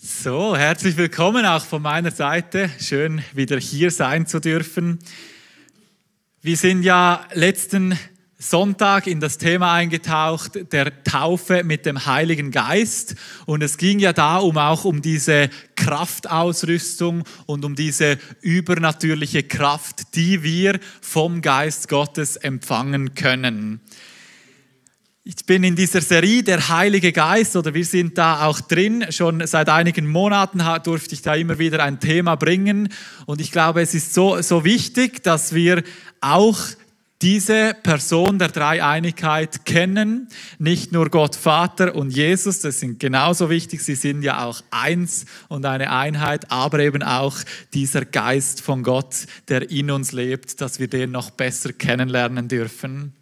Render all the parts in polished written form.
So, herzlich willkommen auch von meiner Seite. Schön, wieder hier sein zu dürfen. Wir sind ja letzten Sonntag in das Thema eingetaucht, der Taufe mit dem Heiligen Geist. Und es ging ja da auch um diese Kraftausrüstung und um diese übernatürliche Kraft, die wir vom Geist Gottes empfangen können. Ich bin in dieser Serie der Heilige Geist, oder wir sind da auch drin. Schon seit einigen Monaten durfte ich da immer wieder ein Thema bringen. Und ich glaube, es ist so wichtig, dass wir auch diese Person der Dreieinigkeit kennen. Nicht nur Gott Vater und Jesus, das sind genauso wichtig. Sie sind ja auch eins und eine Einheit, aber eben auch dieser Geist von Gott, der in uns lebt, dass wir den noch besser kennenlernen dürfen.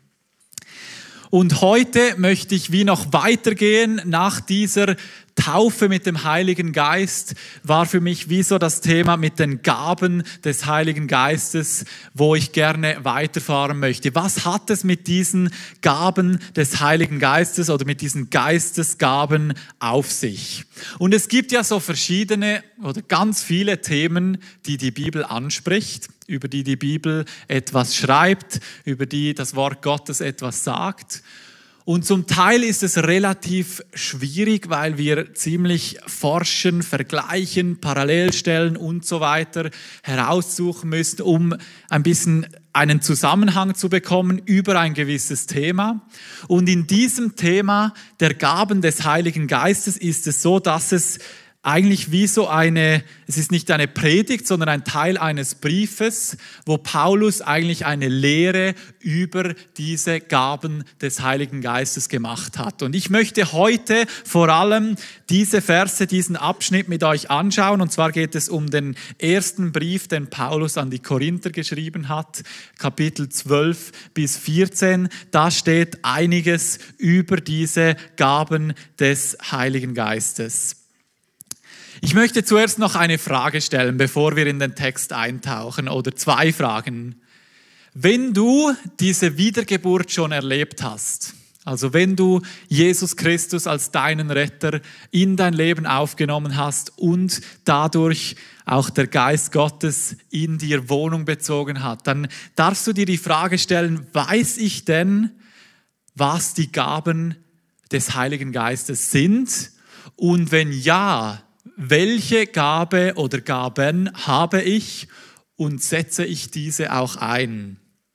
Und heute möchte ich wie noch weitergehen nach dieser Taufe mit dem Heiligen Geist, war für mich wie so das Thema mit den Gaben des Heiligen Geistes, wo ich gerne weiterfahren möchte. Was hat es mit diesen Gaben des Heiligen Geistes oder mit diesen Geistesgaben auf sich? Und es gibt ja so verschiedene oder ganz viele Themen, die die Bibel anspricht, über die die Bibel etwas schreibt, über die das Wort Gottes etwas sagt. Und zum Teil ist es relativ schwierig, weil wir ziemlich forschen, vergleichen, Parallelstellen und so weiter heraussuchen müssen, um ein bisschen einen Zusammenhang zu bekommen über ein gewisses Thema. Und in diesem Thema der Gaben des Heiligen Geistes ist es so, dass es eigentlich wie so es ist nicht eine Predigt, sondern ein Teil eines Briefes, wo Paulus eigentlich eine Lehre über diese Gaben des Heiligen Geistes gemacht hat. Und ich möchte heute vor allem diese Verse, diesen Abschnitt mit euch anschauen. Und zwar geht es um den ersten Brief, den Paulus an die Korinther geschrieben hat, Kapitel 12 bis 14. Da steht einiges über diese Gaben des Heiligen Geistes. Ich möchte zuerst noch eine Frage stellen, bevor wir in den Text eintauchen, oder zwei Fragen. Wenn du diese Wiedergeburt schon erlebt hast, also wenn du Jesus Christus als deinen Retter in dein Leben aufgenommen hast und dadurch auch der Geist Gottes in dir Wohnung bezogen hat, dann darfst du dir die Frage stellen, weiß ich denn, was die Gaben des Heiligen Geistes sind? Und wenn ja, welche Gabe oder Gaben habe ich und setze ich diese auch ein?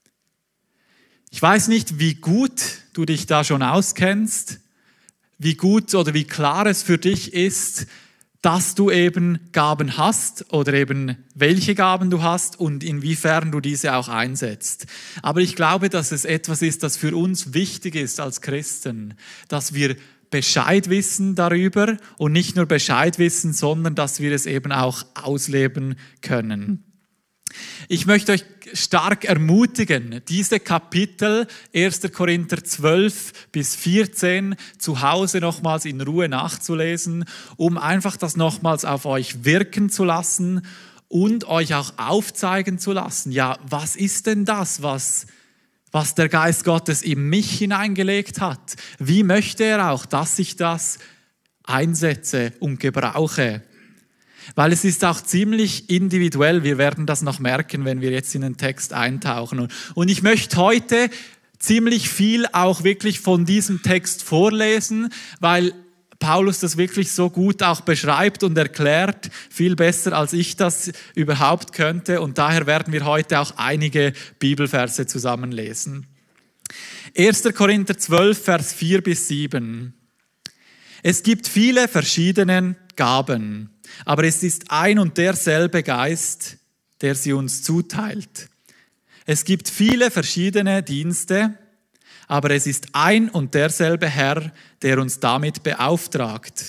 Ich weiß nicht, wie gut du dich da schon auskennst, wie gut oder wie klar es für dich ist, dass du eben Gaben hast oder eben welche Gaben du hast und inwiefern du diese auch einsetzt. Aber ich glaube, dass es etwas ist, das für uns wichtig ist als Christen, dass wir Bescheid wissen darüber und nicht nur Bescheid wissen, sondern dass wir es eben auch ausleben können. Ich möchte euch stark ermutigen, diese Kapitel 1. Korinther 12 bis 14 zu Hause nochmals in Ruhe nachzulesen, um einfach das nochmals auf euch wirken zu lassen und euch auch aufzeigen zu lassen. Ja, was ist denn das, was der Geist Gottes in mich hineingelegt hat? Wie möchte er auch, dass ich das einsetze und gebrauche? Weil es ist auch ziemlich individuell. Wir werden das noch merken, wenn wir jetzt in den Text eintauchen. Und ich möchte heute ziemlich viel auch wirklich von diesem Text vorlesen, weil Paulus das wirklich so gut auch beschreibt und erklärt, viel besser als ich das überhaupt könnte. Und daher werden wir heute auch einige Bibelverse zusammenlesen. 1. Korinther 12, Vers 4 bis 7. Es gibt viele verschiedene Gaben, aber es ist ein und derselbe Geist, der sie uns zuteilt. Es gibt viele verschiedene Dienste, aber es ist ein und derselbe Herr, der uns damit beauftragt.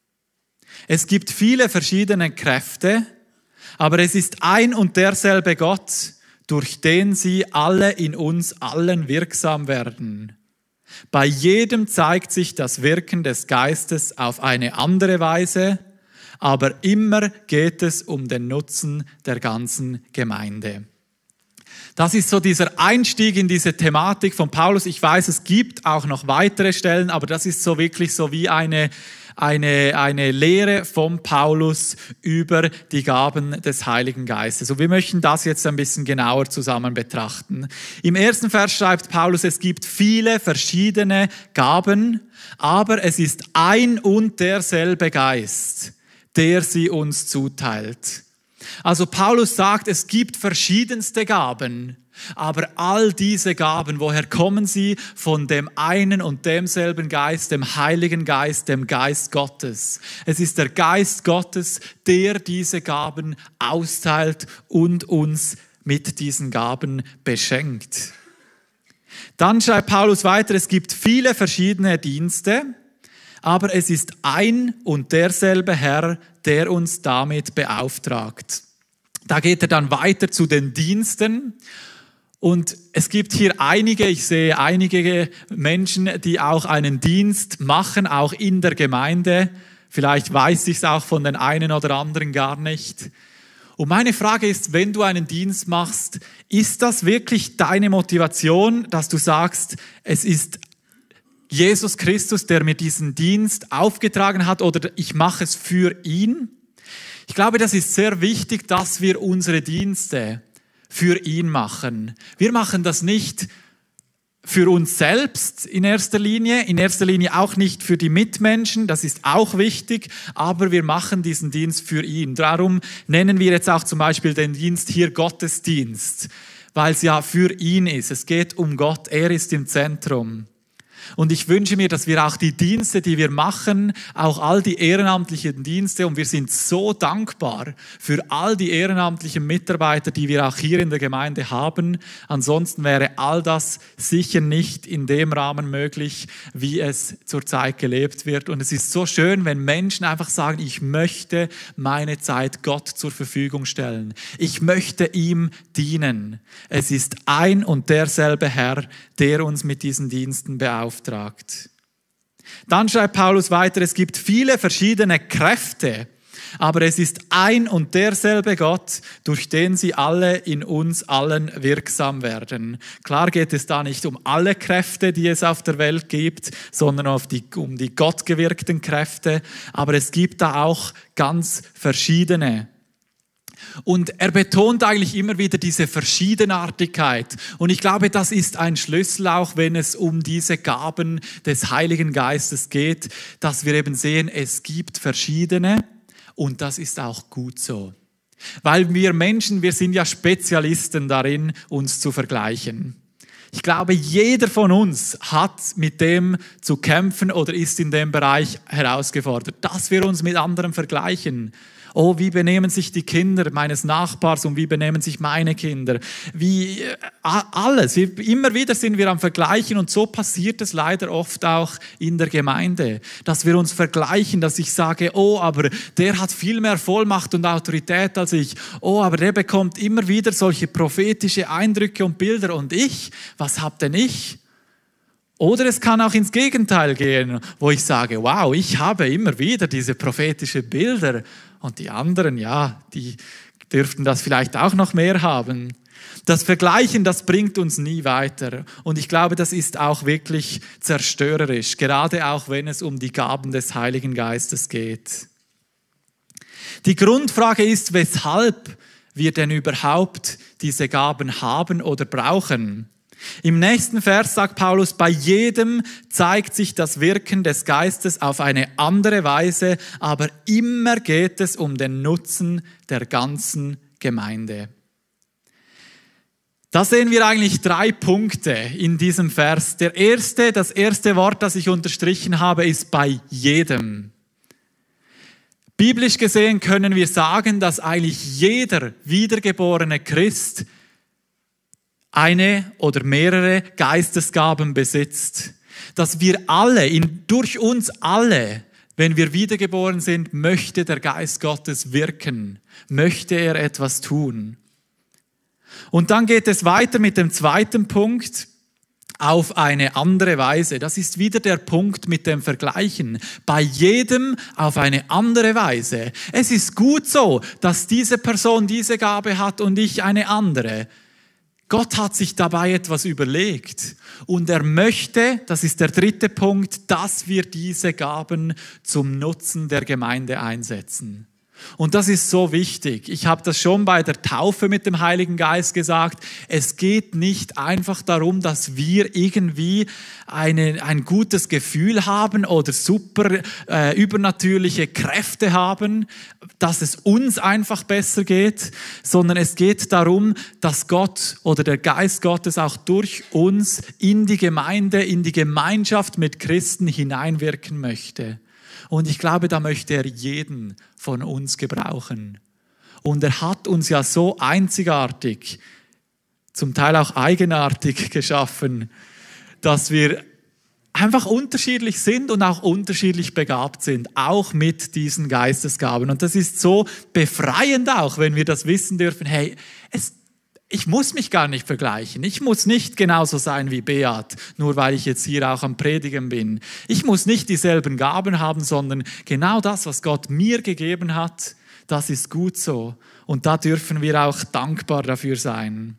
Es gibt viele verschiedene Kräfte, aber es ist ein und derselbe Gott, durch den sie alle in uns allen wirksam werden. Bei jedem zeigt sich das Wirken des Geistes auf eine andere Weise, aber immer geht es um den Nutzen der ganzen Gemeinde. Das ist so dieser Einstieg in diese Thematik von Paulus. Ich weiß, es gibt auch noch weitere Stellen, aber das ist so wirklich so wie eine eine Lehre von Paulus über die Gaben des Heiligen Geistes. Und wir möchten das jetzt ein bisschen genauer zusammen betrachten. Im ersten Vers schreibt Paulus, es gibt viele verschiedene Gaben, aber es ist ein und derselbe Geist, der sie uns zuteilt. Also Paulus sagt, es gibt verschiedenste Gaben, aber all diese Gaben, woher kommen sie? Von dem einen und demselben Geist, dem Heiligen Geist, dem Geist Gottes. Es ist der Geist Gottes, der diese Gaben austeilt und uns mit diesen Gaben beschenkt. Dann schreibt Paulus weiter, es gibt viele verschiedene Dienste, aber es ist ein und derselbe Herr, der uns damit beauftragt. Da geht er dann weiter zu den Diensten. Und es gibt hier ich sehe einige Menschen, die auch einen Dienst machen, auch in der Gemeinde. Vielleicht weiß ich es auch von den einen oder anderen gar nicht. Und meine Frage ist, wenn du einen Dienst machst, ist das wirklich deine Motivation, dass du sagst, es ist Jesus Christus, der mir diesen Dienst aufgetragen hat, oder ich mache es für ihn? Ich glaube, das ist sehr wichtig, dass wir unsere Dienste für ihn machen. Wir machen das nicht für uns selbst in erster Linie auch nicht für die Mitmenschen, das ist auch wichtig, aber wir machen diesen Dienst für ihn. Darum nennen wir jetzt auch zum Beispiel den Dienst hier Gottesdienst, weil es ja für ihn ist. Es geht um Gott, er ist im Zentrum. Und ich wünsche mir, dass wir auch die Dienste, die wir machen, auch all die ehrenamtlichen Dienste, und wir sind so dankbar für all die ehrenamtlichen Mitarbeiter, die wir auch hier in der Gemeinde haben. Ansonsten wäre all das sicher nicht in dem Rahmen möglich, wie es zurzeit gelebt wird. Und es ist so schön, wenn Menschen einfach sagen, ich möchte meine Zeit Gott zur Verfügung stellen. Ich möchte ihm dienen. Es ist ein und derselbe Herr, der uns mit diesen Diensten beauftragt. Dann schreibt Paulus weiter, es gibt viele verschiedene Kräfte, aber es ist ein und derselbe Gott, durch den sie alle in uns allen wirksam werden. Klar geht es da nicht um alle Kräfte, die es auf der Welt gibt, sondern um die gottgewirkten Kräfte, aber es gibt da auch ganz verschiedene. Und er betont eigentlich immer wieder diese Verschiedenartigkeit. Und ich glaube, das ist ein Schlüssel auch, wenn es um diese Gaben des Heiligen Geistes geht, dass wir eben sehen, es gibt verschiedene und das ist auch gut so. Weil wir Menschen, wir sind ja Spezialisten darin, uns zu vergleichen. Ich glaube, jeder von uns hat mit dem zu kämpfen oder ist in dem Bereich herausgefordert, dass wir uns mit anderen vergleichen. Oh, wie benehmen sich die Kinder meines Nachbars und wie benehmen sich meine Kinder? Immer wieder sind wir am Vergleichen und so passiert es leider oft auch in der Gemeinde, dass wir uns vergleichen, dass ich sage, oh, aber der hat viel mehr Vollmacht und Autorität als ich. Oh, aber der bekommt immer wieder solche prophetische Eindrücke und Bilder und ich, was hab denn ich? Oder es kann auch ins Gegenteil gehen, wo ich sage, wow, ich habe immer wieder diese prophetischen Bilder und die anderen, ja, die dürften das vielleicht auch noch mehr haben. Das Vergleichen, das bringt uns nie weiter. Und ich glaube, das ist auch wirklich zerstörerisch, gerade auch wenn es um die Gaben des Heiligen Geistes geht. Die Grundfrage ist, weshalb wir denn überhaupt diese Gaben haben oder brauchen. Im nächsten Vers sagt Paulus, bei jedem zeigt sich das Wirken des Geistes auf eine andere Weise, aber immer geht es um den Nutzen der ganzen Gemeinde. Da sehen wir eigentlich 3 Punkte in diesem Vers. Das erste Wort, das ich unterstrichen habe, ist bei jedem. Biblisch gesehen können wir sagen, dass eigentlich jeder wiedergeborene Christ eine oder mehrere Geistesgaben besitzt. Dass wir alle, durch uns alle, wenn wir wiedergeboren sind, möchte der Geist Gottes wirken, möchte er etwas tun. Und dann geht es weiter mit dem zweiten Punkt, auf eine andere Weise. Das ist wieder der Punkt mit dem Vergleichen. Bei jedem auf eine andere Weise. Es ist gut so, dass diese Person diese Gabe hat und ich eine andere. Gott hat sich dabei etwas überlegt und er möchte, das ist der dritte Punkt, dass wir diese Gaben zum Nutzen der Gemeinde einsetzen. Und das ist so wichtig. Ich habe das schon bei der Taufe mit dem Heiligen Geist gesagt. Es geht nicht einfach darum, dass wir irgendwie ein gutes Gefühl haben oder super übernatürliche Kräfte haben, dass es uns einfach besser geht, sondern es geht darum, dass Gott oder der Geist Gottes auch durch uns in die Gemeinde, in die Gemeinschaft mit Christen hineinwirken möchte. Und ich glaube, da möchte er jeden von uns gebrauchen. Und er hat uns ja so einzigartig, zum Teil auch eigenartig geschaffen, dass wir einfach unterschiedlich sind und auch unterschiedlich begabt sind, auch mit diesen Geistesgaben. Und das ist so befreiend auch, wenn wir das wissen dürfen, hey, ich muss mich gar nicht vergleichen. Ich muss nicht genauso sein wie Beat, nur weil ich jetzt hier auch am Predigen bin. Ich muss nicht dieselben Gaben haben, sondern genau das, was Gott mir gegeben hat, das ist gut so. Und da dürfen wir auch dankbar dafür sein.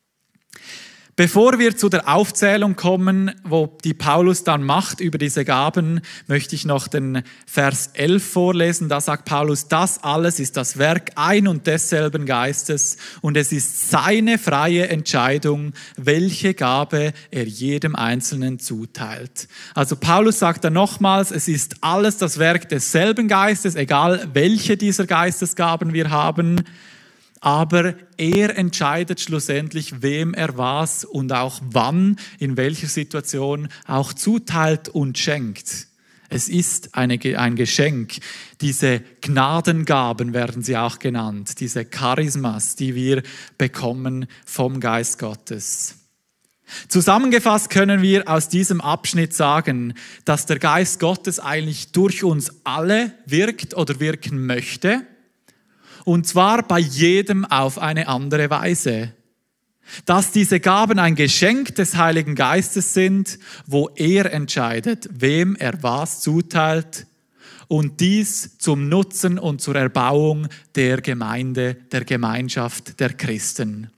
Bevor wir zu der Aufzählung kommen, wo die Paulus dann macht über diese Gaben, möchte ich noch den Vers 11 vorlesen. Da sagt Paulus, das alles ist das Werk ein und desselben Geistes und es ist seine freie Entscheidung, welche Gabe er jedem Einzelnen zuteilt. Also Paulus sagt dann nochmals, es ist alles das Werk desselben Geistes, egal welche dieser Geistesgaben wir haben. Aber er entscheidet schlussendlich, wem er was und auch wann, in welcher Situation auch zuteilt und schenkt. Es ist ein Geschenk. Diese Gnadengaben werden sie auch genannt, diese Charismas, die wir bekommen vom Geist Gottes. Zusammengefasst können wir aus diesem Abschnitt sagen, dass der Geist Gottes eigentlich durch uns alle wirkt oder wirken möchte. Und zwar bei jedem auf eine andere Weise. Dass diese Gaben ein Geschenk des Heiligen Geistes sind, wo er entscheidet, wem er was zuteilt und dies zum Nutzen und zur Erbauung der Gemeinde, der Gemeinschaft der Christen.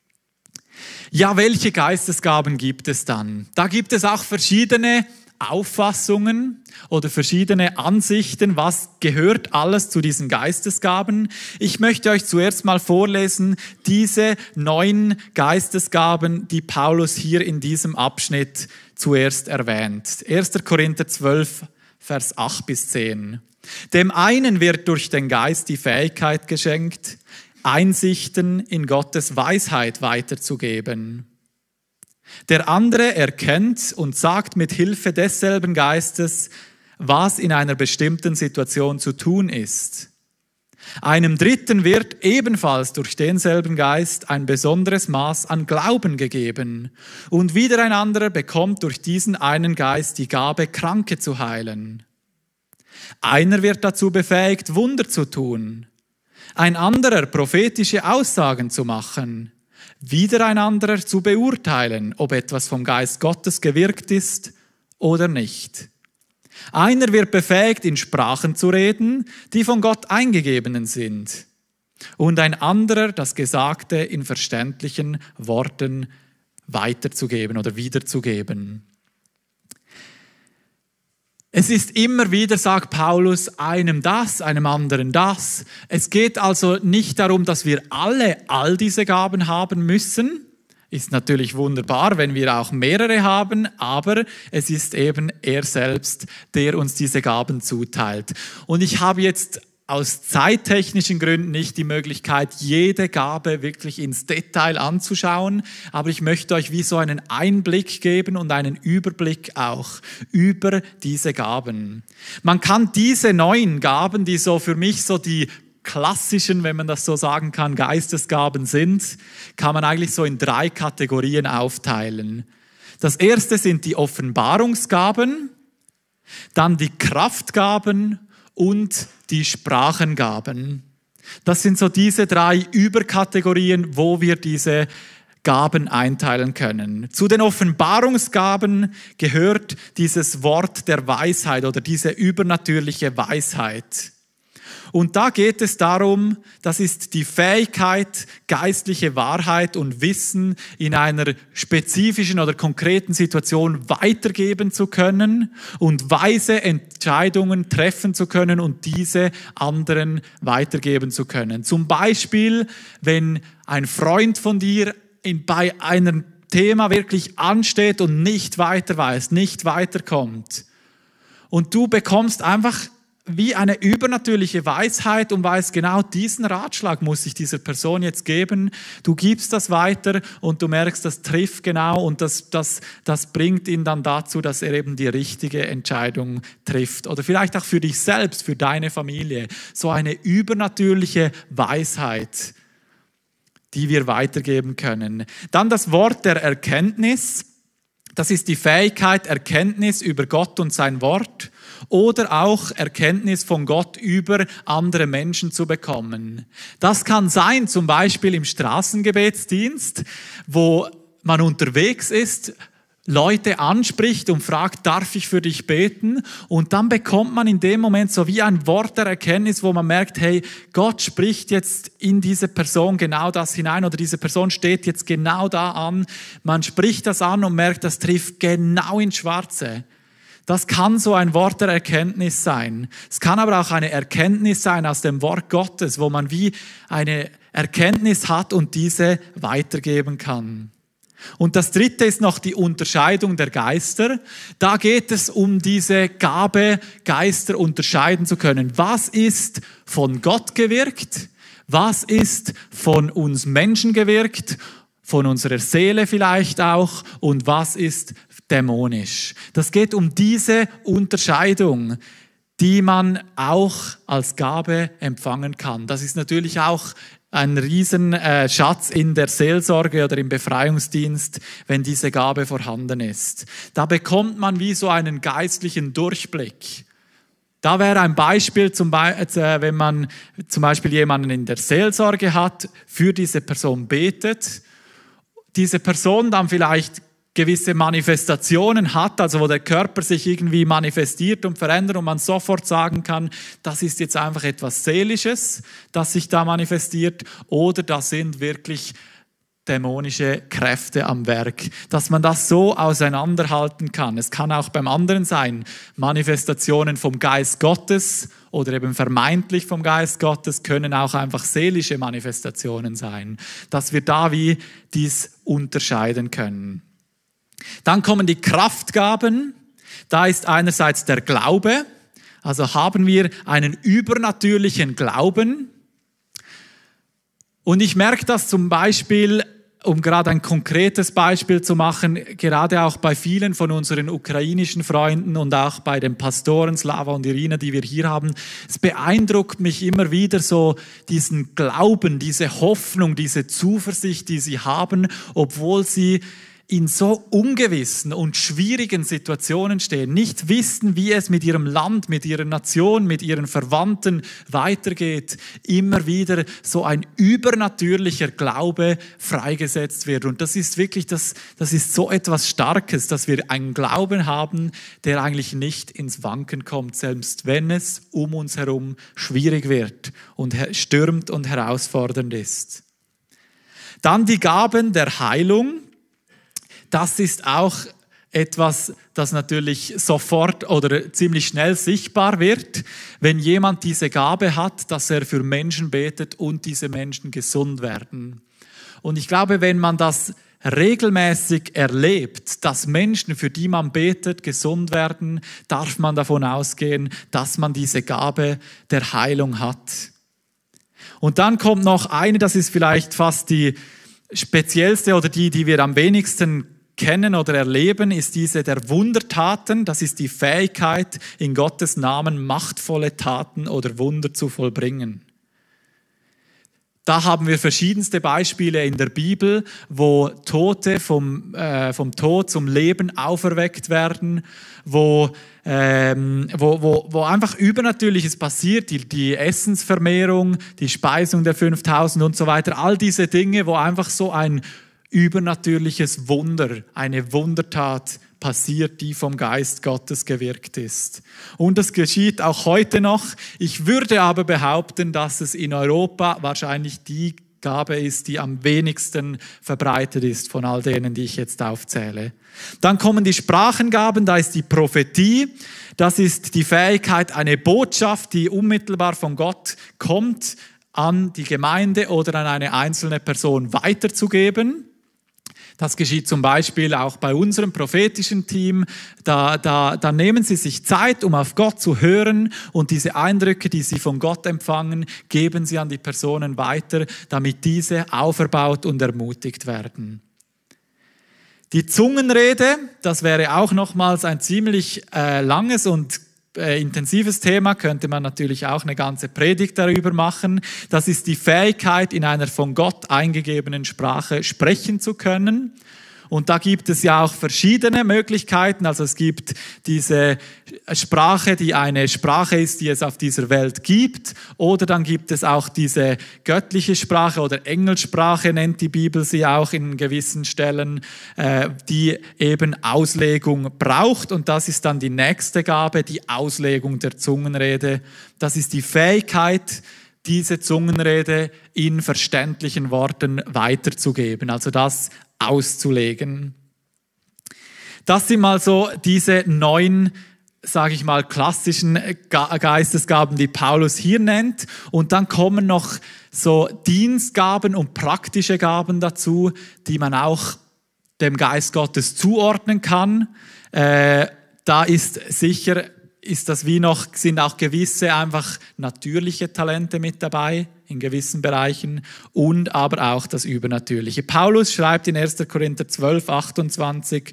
Ja, welche Geistesgaben gibt es dann? Da gibt es auch verschiedene Auffassungen oder verschiedene Ansichten, was gehört alles zu diesen Geistesgaben. Ich möchte euch zuerst mal vorlesen, diese 9 Geistesgaben, die Paulus hier in diesem Abschnitt zuerst erwähnt. 1. Korinther 12, Vers 8 bis 10. Dem einen wird durch den Geist die Fähigkeit geschenkt, Einsichten in Gottes Weisheit weiterzugeben. Der andere erkennt und sagt mit Hilfe desselben Geistes, was in einer bestimmten Situation zu tun ist. Einem Dritten wird ebenfalls durch denselben Geist ein besonderes Maß an Glauben gegeben. Und wieder ein anderer bekommt durch diesen einen Geist die Gabe, Kranke zu heilen. Einer wird dazu befähigt, Wunder zu tun. Ein anderer prophetische Aussagen zu machen. Wieder ein anderer zu beurteilen, ob etwas vom Geist Gottes gewirkt ist oder nicht. Einer wird befähigt, in Sprachen zu reden, die von Gott eingegebenen sind. Und ein anderer, das Gesagte in verständlichen Worten weiterzugeben oder wiederzugeben. Es ist immer wieder, sagt Paulus, einem das, einem anderen das. Es geht also nicht darum, dass wir all diese Gaben haben müssen. Ist natürlich wunderbar, wenn wir auch mehrere haben, aber es ist eben er selbst, der uns diese Gaben zuteilt. Und ich habe jetzt aus zeittechnischen Gründen nicht die Möglichkeit, jede Gabe wirklich ins Detail anzuschauen, aber ich möchte euch wie so einen Einblick geben und einen Überblick auch über diese Gaben. Man kann diese 9 Gaben, die so für mich so die klassischen, wenn man das so sagen kann, Geistesgaben sind, kann man eigentlich so in 3 Kategorien aufteilen. Das erste sind die Offenbarungsgaben, dann die Kraftgaben und die Sprachengaben. Das sind so diese 3 Überkategorien, wo wir diese Gaben einteilen können. Zu den Offenbarungsgaben gehört dieses Wort der Weisheit oder diese übernatürliche Weisheit. Und da geht es darum, das ist die Fähigkeit, geistliche Wahrheit und Wissen in einer spezifischen oder konkreten Situation weitergeben zu können und weise Entscheidungen treffen zu können und diese anderen weitergeben zu können. Zum Beispiel, wenn ein Freund von dir bei einem Thema wirklich ansteht und nicht weiter weiß, nicht weiterkommt. Und du bekommst einfach wie eine übernatürliche Weisheit und weißt genau, diesen Ratschlag muss ich dieser Person jetzt geben. Du gibst das weiter und du merkst, das trifft genau und das bringt ihn dann dazu, dass er eben die richtige Entscheidung trifft. Oder vielleicht auch für dich selbst, für deine Familie. So eine übernatürliche Weisheit, die wir weitergeben können. Dann das Wort der Erkenntnis. Das ist die Fähigkeit, Erkenntnis über Gott und sein Wort oder auch Erkenntnis von Gott über andere Menschen zu bekommen. Das kann sein, zum Beispiel im Straßengebetsdienst, wo man unterwegs ist, Leute anspricht und fragt, darf ich für dich beten? Und dann bekommt man in dem Moment so wie ein Wort der Erkenntnis, wo man merkt, hey, Gott spricht jetzt in diese Person genau das hinein oder diese Person steht jetzt genau da an. Man spricht das an und merkt, das trifft genau ins Schwarze. Das kann so ein Wort der Erkenntnis sein. Es kann aber auch eine Erkenntnis sein aus dem Wort Gottes, wo man wie eine Erkenntnis hat und diese weitergeben kann. Und das dritte ist noch die Unterscheidung der Geister. Da geht es um diese Gabe, Geister unterscheiden zu können. Was ist von Gott gewirkt? Was ist von uns Menschen gewirkt? Von unserer Seele vielleicht auch? Und was ist dämonisch? Das geht um diese Unterscheidung, die man auch als Gabe empfangen kann. Das ist natürlich auch ein Riesenschatz in der Seelsorge oder im Befreiungsdienst, wenn diese Gabe vorhanden ist. Da bekommt man wie so einen geistlichen Durchblick. Da wäre ein Beispiel, wenn man zum Beispiel jemanden in der Seelsorge hat, für diese Person betet, diese Person dann vielleicht gewisse Manifestationen hat, also wo der Körper sich irgendwie manifestiert und verändert und man sofort sagen kann, das ist jetzt einfach etwas Seelisches, das sich da manifestiert, oder das sind wirklich dämonische Kräfte am Werk, dass man das so auseinanderhalten kann. Es kann auch beim anderen sein, Manifestationen vom Geist Gottes oder eben vermeintlich vom Geist Gottes können auch einfach seelische Manifestationen sein, dass wir da wie dies unterscheiden können. Dann kommen die Kraftgaben. Da ist einerseits der Glaube, also haben wir einen übernatürlichen Glauben. Und ich merke das zum Beispiel, um gerade ein konkretes Beispiel zu machen, gerade auch bei vielen von unseren ukrainischen Freunden und auch bei den Pastoren Slava und Irina, die wir hier haben. Es beeindruckt mich immer wieder so diesen Glauben, diese Hoffnung, diese Zuversicht, die sie haben, obwohl sie in so ungewissen und schwierigen Situationen stehen, nicht wissen, wie es mit ihrem Land, mit ihrer Nation, mit ihren Verwandten weitergeht, immer wieder so ein übernatürlicher Glaube freigesetzt wird. Und das ist wirklich, das ist so etwas Starkes, dass wir einen Glauben haben, der eigentlich nicht ins Wanken kommt, selbst wenn es um uns herum schwierig wird und stürmt und herausfordernd ist. Dann die Gaben der Heilung. Das ist auch etwas, das natürlich sofort oder ziemlich schnell sichtbar wird, wenn jemand diese Gabe hat, dass er für Menschen betet und diese Menschen gesund werden. Und ich glaube, wenn man das regelmäßig erlebt, dass Menschen, für die man betet, gesund werden, darf man davon ausgehen, dass man diese Gabe der Heilung hat. Und dann kommt noch eine, das ist vielleicht fast die speziellste oder die wir am wenigsten kennen oder erleben, ist diese der Wundertaten. Das ist die Fähigkeit, in Gottes Namen machtvolle Taten oder Wunder zu vollbringen. Da haben wir verschiedenste Beispiele in der Bibel, wo Tote vom Tod zum Leben auferweckt werden, wo einfach Übernatürliches passiert, die Essensvermehrung, die Speisung der 5000 und so weiter, all diese Dinge, wo einfach so ein übernatürliches Wunder, eine Wundertat passiert, die vom Geist Gottes gewirkt ist. Und das geschieht auch heute noch. Ich würde aber behaupten, dass es in Europa wahrscheinlich die Gabe ist, die am wenigsten verbreitet ist von all denen, die ich jetzt aufzähle. Dann kommen die Sprachengaben, da ist die Prophetie. Das ist die Fähigkeit, eine Botschaft, die unmittelbar von Gott kommt, an die Gemeinde oder an eine einzelne Person weiterzugeben. Das geschieht zum Beispiel auch bei unserem prophetischen Team. Da nehmen sie sich Zeit, um auf Gott zu hören, und diese Eindrücke, die sie von Gott empfangen, geben sie an die Personen weiter, damit diese auferbaut und ermutigt werden. Die Zungenrede, das wäre auch nochmals ein ziemlich langes und intensives Thema, könnte man natürlich auch eine ganze Predigt darüber machen. Das ist die Fähigkeit, in einer von Gott eingegebenen Sprache sprechen zu können. Und da gibt es ja auch verschiedene Möglichkeiten. Also es gibt diese Sprache, die eine Sprache ist, die es auf dieser Welt gibt. Oder dann gibt es auch diese göttliche Sprache oder Engelsprache, nennt die Bibel sie auch in gewissen Stellen, die eben Auslegung braucht. Und das ist dann die nächste Gabe, die Auslegung der Zungenrede. Das ist die Fähigkeit, diese Zungenrede in verständlichen Worten weiterzugeben. Also das auszulegen. Das sind mal so diese 9, sage ich mal, klassischen Geistesgaben, die Paulus hier nennt. Und dann kommen noch so Dienstgaben und praktische Gaben dazu, die man auch dem Geist Gottes zuordnen kann. Da ist sicher, sind auch gewisse einfach natürliche Talente mit dabei in gewissen Bereichen und aber auch das Übernatürliche. Paulus schreibt in 1. Korinther 12, 28,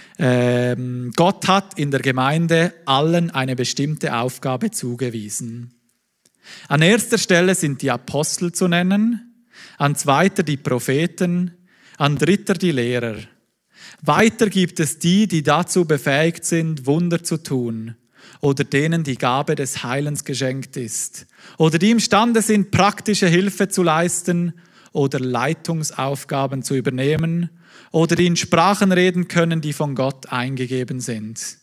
Gott hat in der Gemeinde allen eine bestimmte Aufgabe zugewiesen. An erster Stelle sind die Apostel zu nennen, an zweiter die Propheten, an dritter die Lehrer. Weiter gibt es die dazu befähigt sind, Wunder zu tun, oder denen die Gabe des Heilens geschenkt ist, oder die imstande sind, praktische Hilfe zu leisten oder Leitungsaufgaben zu übernehmen, oder die in Sprachen reden können, die von Gott eingegeben sind.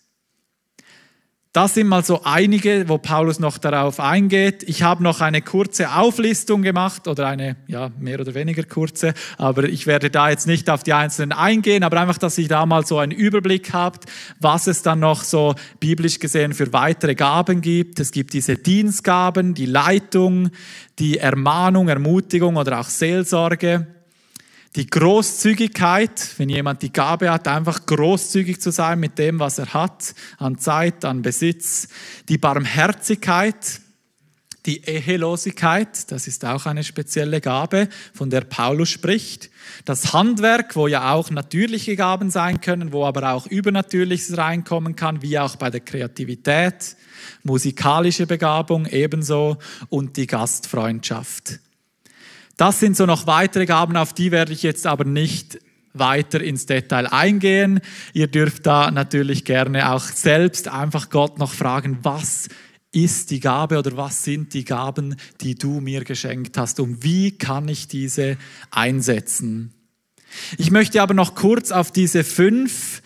Das sind mal so einige, wo Paulus noch darauf eingeht. Ich habe noch eine kurze Auflistung gemacht oder eine, ja, mehr oder weniger kurze, aber ich werde da jetzt nicht auf die einzelnen eingehen, aber einfach, dass ihr da mal so einen Überblick habt, was es dann noch so biblisch gesehen für weitere Gaben gibt. Es gibt diese Dienstgaben, die Leitung, die Ermahnung, Ermutigung oder auch Seelsorge. Die Großzügigkeit, wenn jemand die Gabe hat, einfach großzügig zu sein mit dem, was er hat, an Zeit, an Besitz. Die Barmherzigkeit, die Ehelosigkeit, das ist auch eine spezielle Gabe, von der Paulus spricht. Das Handwerk, wo ja auch natürliche Gaben sein können, wo aber auch Übernatürliches reinkommen kann, wie auch bei der Kreativität. Musikalische Begabung ebenso und die Gastfreundschaft. Das sind so noch weitere Gaben, auf die werde ich jetzt aber nicht weiter ins Detail eingehen. Ihr dürft da natürlich gerne auch selbst einfach Gott noch fragen, was ist die Gabe oder was sind die Gaben, die du mir geschenkt hast und wie kann ich diese einsetzen? Ich möchte aber noch kurz auf diese 5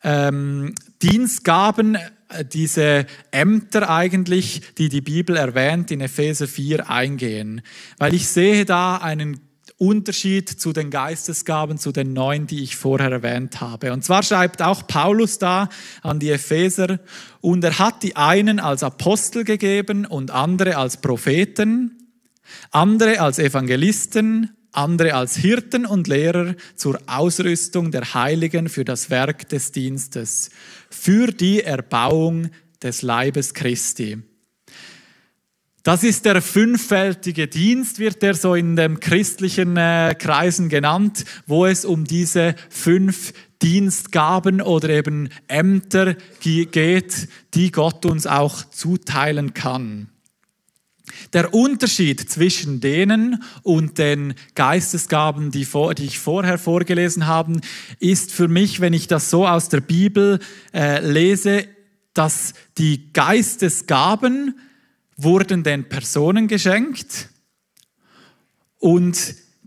Dienstgaben, diese Ämter eigentlich, die die Bibel erwähnt, in Epheser 4 eingehen. Weil ich sehe da einen Unterschied zu den Geistesgaben, zu den 9, die ich vorher erwähnt habe. Und zwar schreibt auch Paulus da an die Epheser, und er hat die einen als Apostel gegeben und andere als Propheten, andere als Evangelisten, andere als Hirten und Lehrer zur Ausrüstung der Heiligen für das Werk des Dienstes, für die Erbauung des Leibes Christi. Das ist der 5-fältige Dienst, wird der so in den christlichen Kreisen genannt, wo es um diese 5 Dienstgaben oder eben Ämter geht, die Gott uns auch zuteilen kann. Der Unterschied zwischen denen und den Geistesgaben, die ich vorher vorgelesen habe, ist für mich, wenn ich das so aus der Bibel lese, dass die Geistesgaben wurden den Personen geschenkt und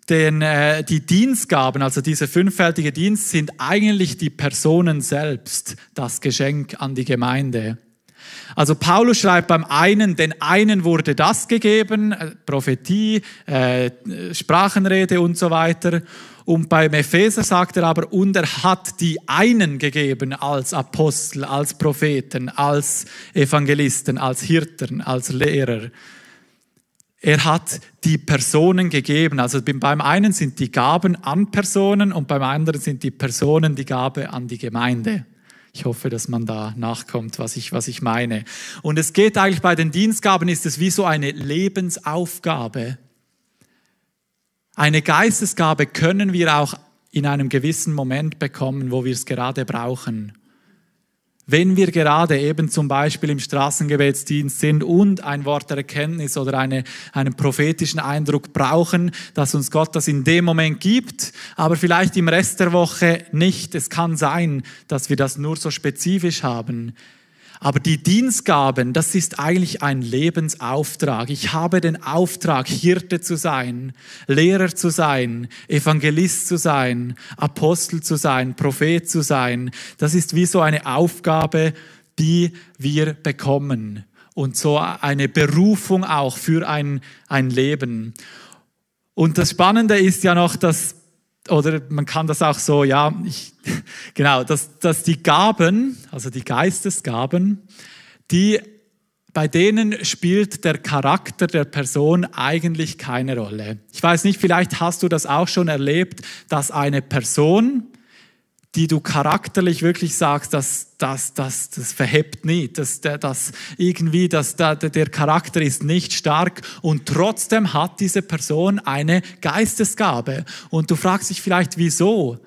die Dienstgaben, also dieser fünffältige Dienst, sind eigentlich die Personen selbst, das Geschenk an die Gemeinde. Also Paulus schreibt beim einen, den einen wurde das gegeben, Prophetie, Sprachenrede und so weiter. Und beim Epheser sagt er aber, und er hat die einen gegeben als Apostel, als Propheten, als Evangelisten, als Hirten, als Lehrer. Er hat die Personen gegeben. Also beim einen sind die Gaben an Personen und beim anderen sind die Personen die Gabe an die Gemeinde. Ich hoffe, dass man da nachkommt, was ich meine. Und es geht eigentlich bei den Dienstgaben, ist es wie so eine Lebensaufgabe. Eine Geistesgabe können wir auch in einem gewissen Moment bekommen, wo wir es gerade brauchen. Wenn wir gerade eben zum Beispiel im Straßengebetsdienst sind und ein Wort der Erkenntnis oder einen prophetischen Eindruck brauchen, dass uns Gott das in dem Moment gibt, aber vielleicht im Rest der Woche nicht. Es kann sein, dass wir das nur so spezifisch haben. Aber die Dienstgaben, das ist eigentlich ein Lebensauftrag. Ich habe den Auftrag, Hirte zu sein, Lehrer zu sein, Evangelist zu sein, Apostel zu sein, Prophet zu sein. Das ist wie so eine Aufgabe, die wir bekommen. Und so eine Berufung auch für ein Leben. Und das Spannende ist ja noch, oder man kann das auch so, dass die Gaben, also die Geistesgaben, bei denen spielt der Charakter der Person eigentlich keine Rolle. Ich weiß nicht, vielleicht hast du das auch schon erlebt, dass eine Person, die du charakterlich wirklich sagst, das verhebt nicht, der Charakter ist nicht stark und trotzdem hat diese Person eine Geistesgabe. Und du fragst dich vielleicht, wieso?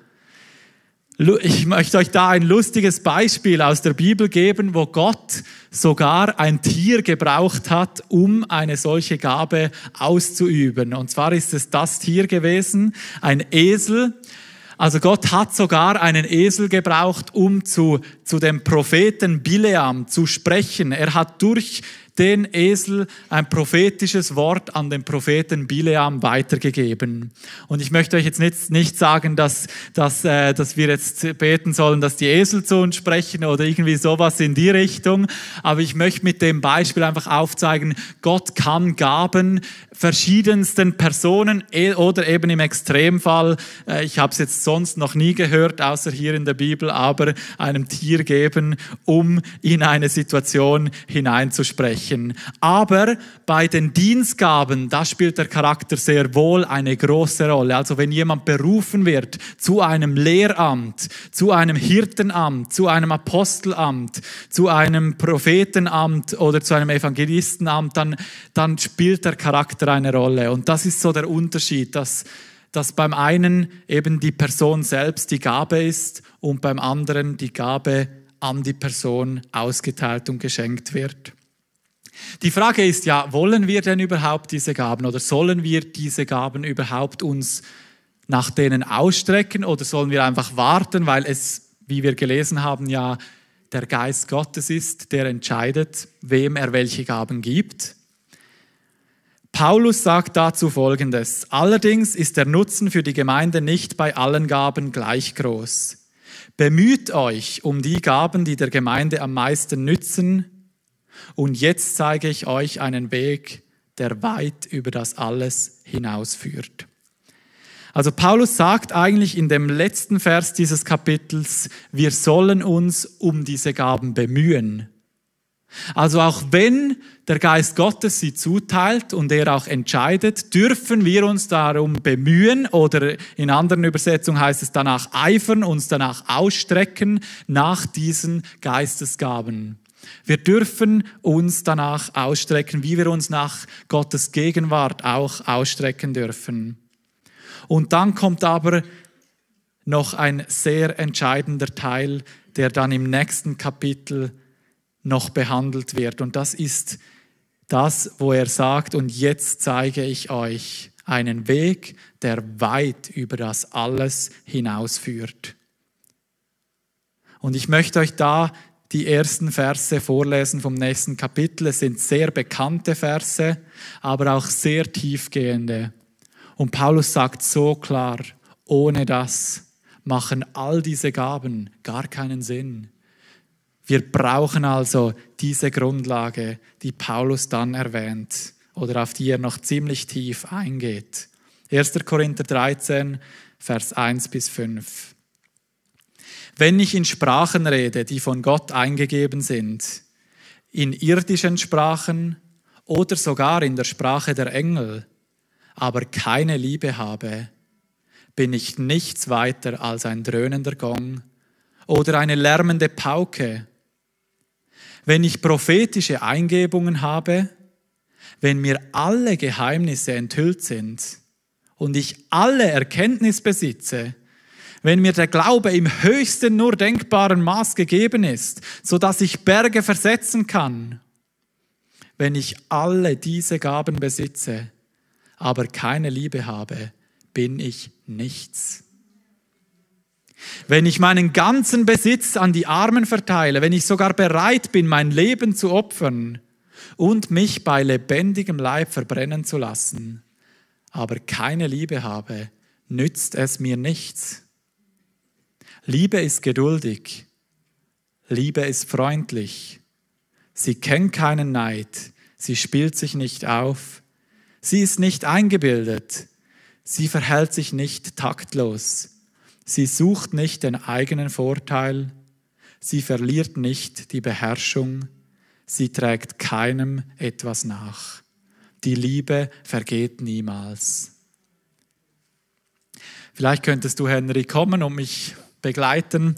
Ich möchte euch da ein lustiges Beispiel aus der Bibel geben, wo Gott sogar ein Tier gebraucht hat, um eine solche Gabe auszuüben. Und zwar ist es das Tier gewesen, ein Esel. Also Gott hat sogar einen Esel gebraucht, um zu dem Propheten Bileam zu sprechen. Er hat durch den Esel ein prophetisches Wort an den Propheten Bileam weitergegeben. Und ich möchte euch jetzt nicht sagen, dass wir jetzt beten sollen, dass die Esel zu uns sprechen oder irgendwie sowas in die Richtung. Aber ich möchte mit dem Beispiel einfach aufzeigen, Gott kann Gaben verschiedensten Personen oder eben im Extremfall, ich habe es jetzt sonst noch nie gehört, außer hier in der Bibel, aber einem Tier geben, um in eine Situation hineinzusprechen. Aber bei den Dienstgaben, da spielt der Charakter sehr wohl eine große Rolle. Also wenn jemand berufen wird zu einem Lehramt, zu einem Hirtenamt, zu einem Apostelamt, zu einem Prophetenamt oder zu einem Evangelistenamt, dann spielt der Charakter eine Rolle. Und das ist so der Unterschied, dass beim einen eben die Person selbst die Gabe ist und beim anderen die Gabe an die Person ausgeteilt und geschenkt wird. Die Frage ist ja, wollen wir denn überhaupt diese Gaben oder sollen wir diese Gaben überhaupt uns nach denen ausstrecken oder sollen wir einfach warten, weil es, wie wir gelesen haben, ja der Geist Gottes ist, der entscheidet, wem er welche Gaben gibt? Paulus sagt dazu Folgendes: Allerdings ist der Nutzen für die Gemeinde nicht bei allen Gaben gleich groß. Bemüht euch um die Gaben, die der Gemeinde am meisten nützen. Und jetzt zeige ich euch einen Weg, der weit über das alles hinausführt. Also Paulus sagt eigentlich in dem letzten Vers dieses Kapitels, wir sollen uns um diese Gaben bemühen. Also auch wenn der Geist Gottes sie zuteilt und er auch entscheidet, dürfen wir uns darum bemühen oder in anderen Übersetzungen heißt es danach eifern, uns danach ausstrecken nach diesen Geistesgaben. Wir dürfen uns danach ausstrecken, wie wir uns nach Gottes Gegenwart auch ausstrecken dürfen. Und dann kommt aber noch ein sehr entscheidender Teil, der dann im nächsten Kapitel noch behandelt wird. Und das ist das, wo er sagt, und jetzt zeige ich euch einen Weg, der weit über das alles hinausführt. Und ich möchte euch da die ersten Verse vorlesen vom nächsten Kapitel. Es sind sehr bekannte Verse, aber auch sehr tiefgehende. Und Paulus sagt so klar, ohne das machen all diese Gaben gar keinen Sinn. Wir brauchen also diese Grundlage, die Paulus dann erwähnt oder auf die er noch ziemlich tief eingeht. 1. Korinther 13, Vers 1 bis 5. Wenn ich in Sprachen rede, die von Gott eingegeben sind, in irdischen Sprachen oder sogar in der Sprache der Engel, aber keine Liebe habe, bin ich nichts weiter als ein dröhnender Gong oder eine lärmende Pauke. Wenn ich prophetische Eingebungen habe, wenn mir alle Geheimnisse enthüllt sind und ich alle Erkenntnis besitze, wenn mir der Glaube im höchsten nur denkbaren Maß gegeben ist, sodass ich Berge versetzen kann, wenn ich alle diese Gaben besitze, aber keine Liebe habe, bin ich nichts. Wenn ich meinen ganzen Besitz an die Armen verteile, wenn ich sogar bereit bin, mein Leben zu opfern und mich bei lebendigem Leib verbrennen zu lassen, aber keine Liebe habe, nützt es mir nichts. Liebe ist geduldig, Liebe ist freundlich, sie kennt keinen Neid, sie spielt sich nicht auf, sie ist nicht eingebildet, sie verhält sich nicht taktlos, sie sucht nicht den eigenen Vorteil, sie verliert nicht die Beherrschung, sie trägt keinem etwas nach. Die Liebe vergeht niemals. Vielleicht könntest du, Henry, kommen und mich begleiten.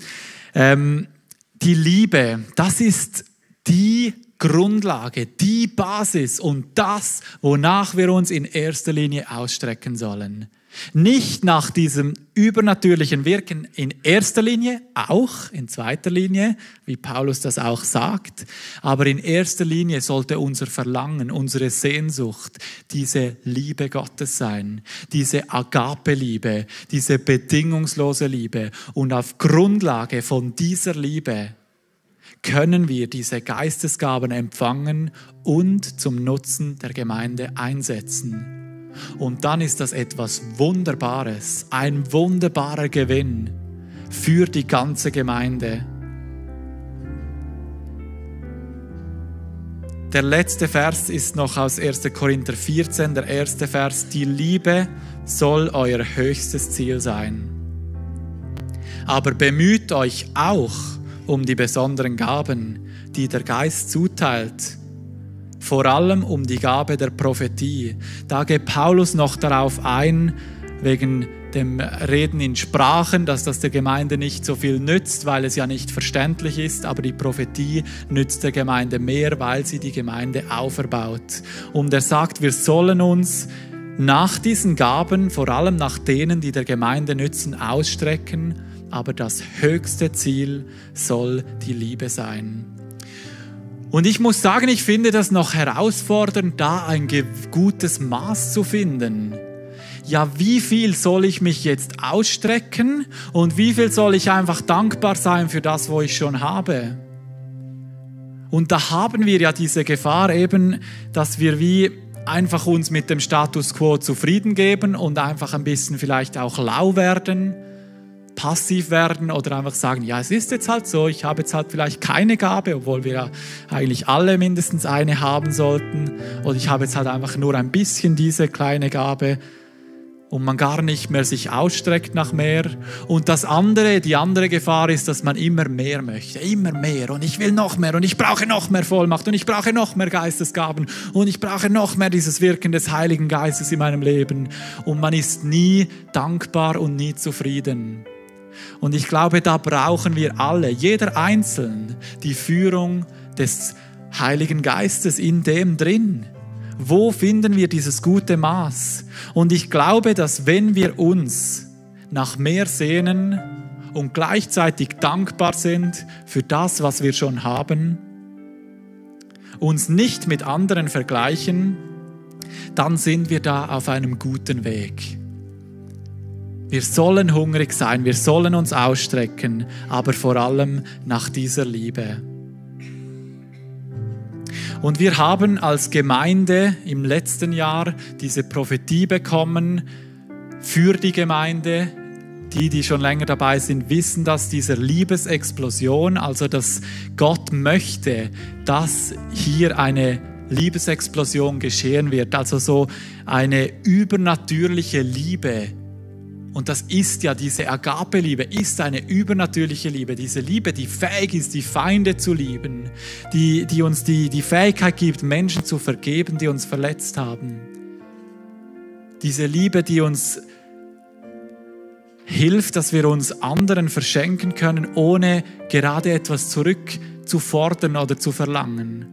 Die Liebe, das ist die Grundlage, die Basis und das, wonach wir uns in erster Linie ausstrecken sollen. Nicht nach diesem übernatürlichen Wirken in erster Linie, auch in zweiter Linie, wie Paulus das auch sagt, aber in erster Linie sollte unser Verlangen, unsere Sehnsucht diese Liebe Gottes sein, diese Agape-Liebe, diese bedingungslose Liebe. Und auf Grundlage von dieser Liebe können wir diese Geistesgaben empfangen und zum Nutzen der Gemeinde einsetzen. Und dann ist das etwas Wunderbares, ein wunderbarer Gewinn für die ganze Gemeinde. Der letzte Vers ist noch aus 1. Korinther 14, der erste Vers. Die Liebe soll euer höchstes Ziel sein. Aber bemüht euch auch um die besonderen Gaben, die der Geist zuteilt. Vor allem um die Gabe der Prophetie. Da geht Paulus noch darauf ein, wegen dem Reden in Sprachen, dass das der Gemeinde nicht so viel nützt, weil es ja nicht verständlich ist, aber die Prophetie nützt der Gemeinde mehr, weil sie die Gemeinde auferbaut. Und er sagt, wir sollen uns nach diesen Gaben, vor allem nach denen, die der Gemeinde nützen, ausstrecken, aber das höchste Ziel soll die Liebe sein. Und ich muss sagen, ich finde das noch herausfordernd, da ein gutes Maß zu finden. Ja, wie viel soll ich mich jetzt ausstrecken und wie viel soll ich einfach dankbar sein für das, was ich schon habe? Und da haben wir ja diese Gefahr eben, dass wir wie einfach uns mit dem Status quo zufrieden geben und einfach ein bisschen vielleicht auch lau werden, passiv werden oder einfach sagen, ja, es ist jetzt halt so, ich habe jetzt halt vielleicht keine Gabe, obwohl wir ja eigentlich alle mindestens eine haben sollten, oder ich habe jetzt halt einfach nur ein bisschen diese kleine Gabe und man gar nicht mehr sich ausstreckt nach mehr. Und die andere Gefahr ist, dass man immer mehr möchte, immer mehr und ich will noch mehr und ich brauche noch mehr Vollmacht und ich brauche noch mehr Geistesgaben und ich brauche noch mehr dieses Wirken des Heiligen Geistes in meinem Leben und man ist nie dankbar und nie zufrieden. Und ich glaube, da brauchen wir alle, jeder Einzelne, die Führung des Heiligen Geistes in dem drin. Wo finden wir dieses gute Maß? Und ich glaube, dass wenn wir uns nach mehr sehnen und gleichzeitig dankbar sind für das, was wir schon haben, uns nicht mit anderen vergleichen, dann sind wir da auf einem guten Weg. Wir sollen hungrig sein, wir sollen uns ausstrecken, aber vor allem nach dieser Liebe. Und wir haben als Gemeinde im letzten Jahr diese Prophetie bekommen, für die Gemeinde. Die schon länger dabei sind, wissen, dass diese Liebesexplosion, also dass Gott möchte, dass hier eine Liebesexplosion geschehen wird, also so eine übernatürliche Liebe. Und das ist ja diese Agape-Liebe, ist eine übernatürliche Liebe. Diese Liebe, die fähig ist, die Feinde zu lieben, die uns die Fähigkeit gibt, Menschen zu vergeben, die uns verletzt haben. Diese Liebe, die uns hilft, dass wir uns anderen verschenken können, ohne gerade etwas zurückzufordern oder zu verlangen.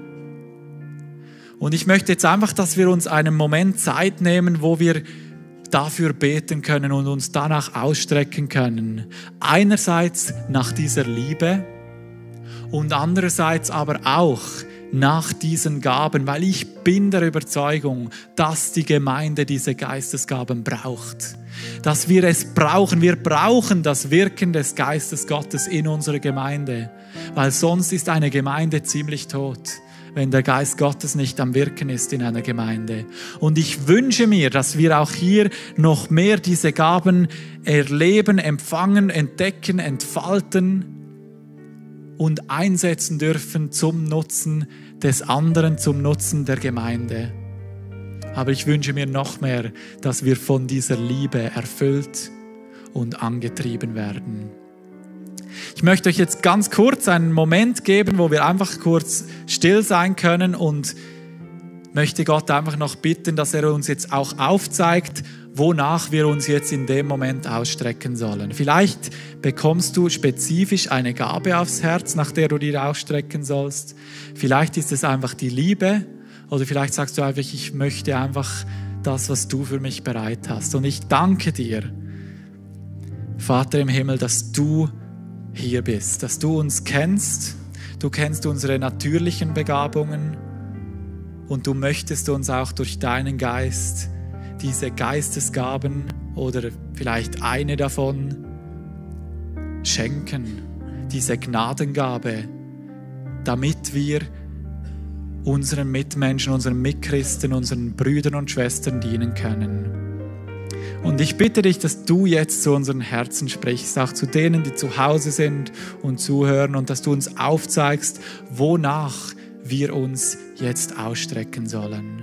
Und ich möchte jetzt einfach, dass wir uns einen Moment Zeit nehmen, wo wir dafür beten können und uns danach ausstrecken können. Einerseits nach dieser Liebe und andererseits aber auch nach diesen Gaben, weil ich bin der Überzeugung, dass die Gemeinde diese Geistesgaben braucht. Dass wir es brauchen. Wir brauchen das Wirken des Geistes Gottes in unserer Gemeinde, weil sonst ist eine Gemeinde ziemlich tot, wenn der Geist Gottes nicht am Wirken ist in einer Gemeinde. Und ich wünsche mir, dass wir auch hier noch mehr diese Gaben erleben, empfangen, entdecken, entfalten und einsetzen dürfen zum Nutzen des anderen, zum Nutzen der Gemeinde. Aber ich wünsche mir noch mehr, dass wir von dieser Liebe erfüllt und angetrieben werden. Ich möchte euch jetzt ganz kurz einen Moment geben, wo wir einfach kurz still sein können und möchte Gott einfach noch bitten, dass er uns jetzt auch aufzeigt, wonach wir uns jetzt in dem Moment ausstrecken sollen. Vielleicht bekommst du spezifisch eine Gabe aufs Herz, nach der du dir ausstrecken sollst. Vielleicht ist es einfach die Liebe oder vielleicht sagst du einfach, ich möchte einfach das, was du für mich bereit hast. Und ich danke dir, Vater im Himmel, dass du hier bist, dass du uns kennst. Du kennst unsere natürlichen Begabungen und du möchtest uns auch durch deinen Geist diese Geistesgaben oder vielleicht eine davon schenken, diese Gnadengabe, damit wir unseren Mitmenschen, unseren Mitchristen, unseren Brüdern und Schwestern dienen können. Und ich bitte dich, dass du jetzt zu unseren Herzen sprichst, auch zu denen, die zu Hause sind und zuhören und dass du uns aufzeigst, wonach wir uns jetzt ausstrecken sollen.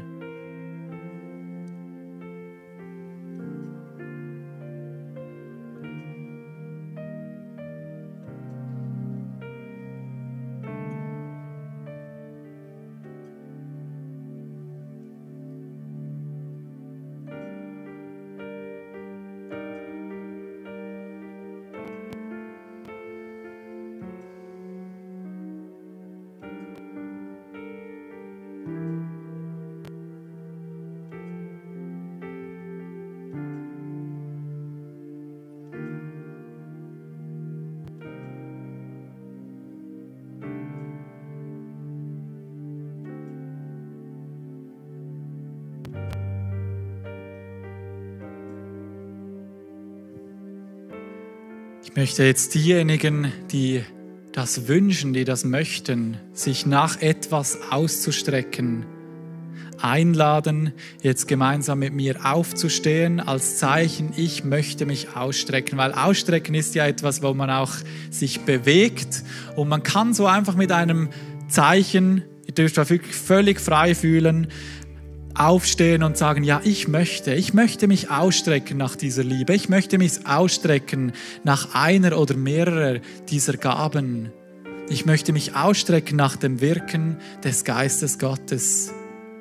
Ich möchte jetzt diejenigen, die das wünschen, die das möchten, sich nach etwas auszustrecken, einladen, jetzt gemeinsam mit mir aufzustehen als Zeichen, ich möchte mich ausstrecken, weil Ausstrecken ist ja etwas, wo man auch sich bewegt und man kann so einfach mit einem Zeichen, ihr dürft euch wirklich völlig frei fühlen, aufstehen und sagen, ja, ich möchte mich ausstrecken nach dieser Liebe, ich möchte mich ausstrecken nach einer oder mehrerer dieser Gaben. Ich möchte mich ausstrecken nach dem Wirken des Geistes Gottes.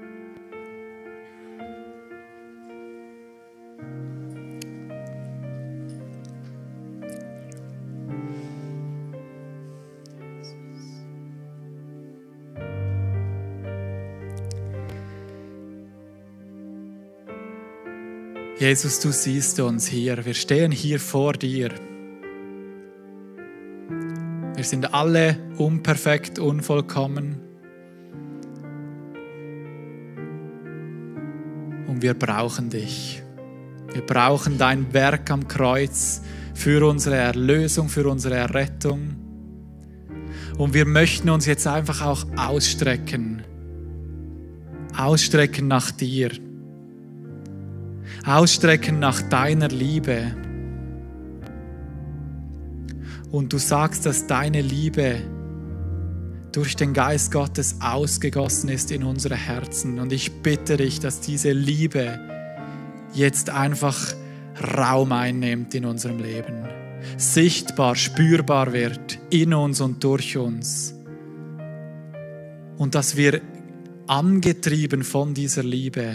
Jesus, du siehst uns hier. Wir stehen hier vor dir. Wir sind alle unperfekt, unvollkommen. Und wir brauchen dich. Wir brauchen dein Werk am Kreuz für unsere Erlösung, für unsere Errettung. Und wir möchten uns jetzt einfach auch ausstrecken. Ausstrecken nach dir. ausstrecken nach deiner Liebe. Und du sagst, dass deine Liebe durch den Geist Gottes ausgegossen ist in unsere Herzen. Und ich bitte dich, dass diese Liebe jetzt einfach Raum einnimmt in unserem Leben, sichtbar, spürbar wird in uns und durch uns. Und dass wir angetrieben von dieser Liebe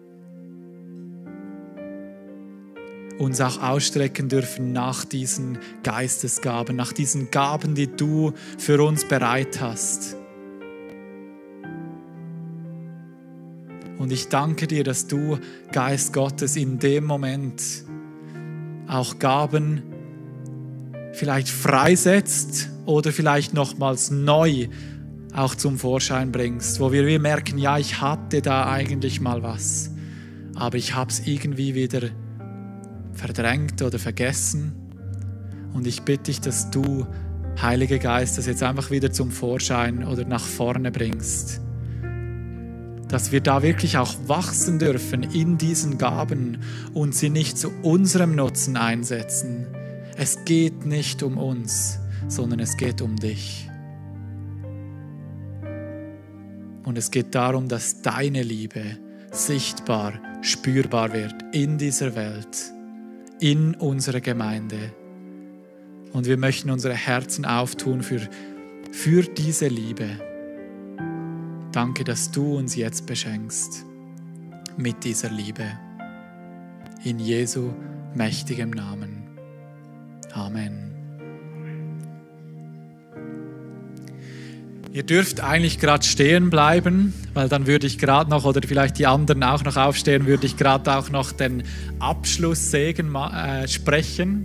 uns auch ausstrecken dürfen nach diesen Geistesgaben, nach diesen Gaben, die du für uns bereit hast. Und ich danke dir, dass du, Geist Gottes, in dem Moment auch Gaben vielleicht freisetzt oder vielleicht nochmals neu auch zum Vorschein bringst, wo wir merken, ja, ich hatte da eigentlich mal was, aber ich habe es irgendwie wieder verdrängt oder vergessen. Und ich bitte dich, dass du, Heiliger Geist, das jetzt einfach wieder zum Vorschein oder nach vorne bringst. Dass wir da wirklich auch wachsen dürfen in diesen Gaben und sie nicht zu unserem Nutzen einsetzen. Es geht nicht um uns, sondern es geht um dich. Und es geht darum, dass deine Liebe sichtbar, spürbar wird in dieser Welt, in unserer Gemeinde. Und wir möchten unsere Herzen auftun für diese Liebe. Danke, dass du uns jetzt beschenkst mit dieser Liebe. In Jesu mächtigem Namen. Amen. Ihr dürft eigentlich gerade stehen bleiben, weil dann würde ich gerade noch, oder vielleicht die anderen auch noch aufstehen, würde ich gerade auch noch den Abschlusssegen sprechen.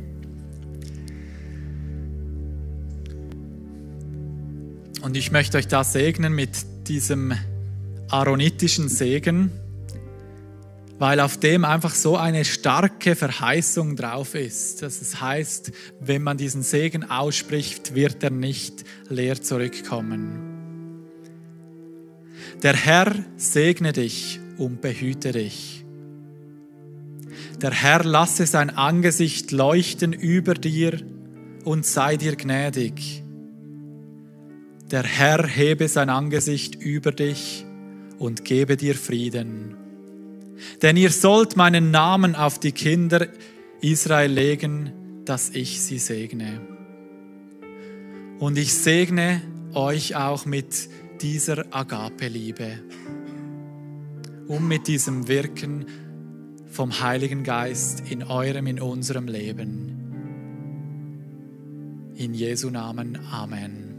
Und ich möchte euch da segnen mit diesem aaronitischen Segen, weil auf dem einfach so eine starke Verheißung drauf ist, dass es heißt, wenn man diesen Segen ausspricht, wird er nicht leer zurückkommen. Der Herr segne dich und behüte dich. Der Herr lasse sein Angesicht leuchten über dir und sei dir gnädig. Der Herr hebe sein Angesicht über dich und gebe dir Frieden. Denn ihr sollt meinen Namen auf die Kinder Israel legen, dass ich sie segne. Und ich segne euch auch mit dieser Agape-Liebe und mit diesem Wirken vom Heiligen Geist in unserem Leben. In Jesu Namen. Amen.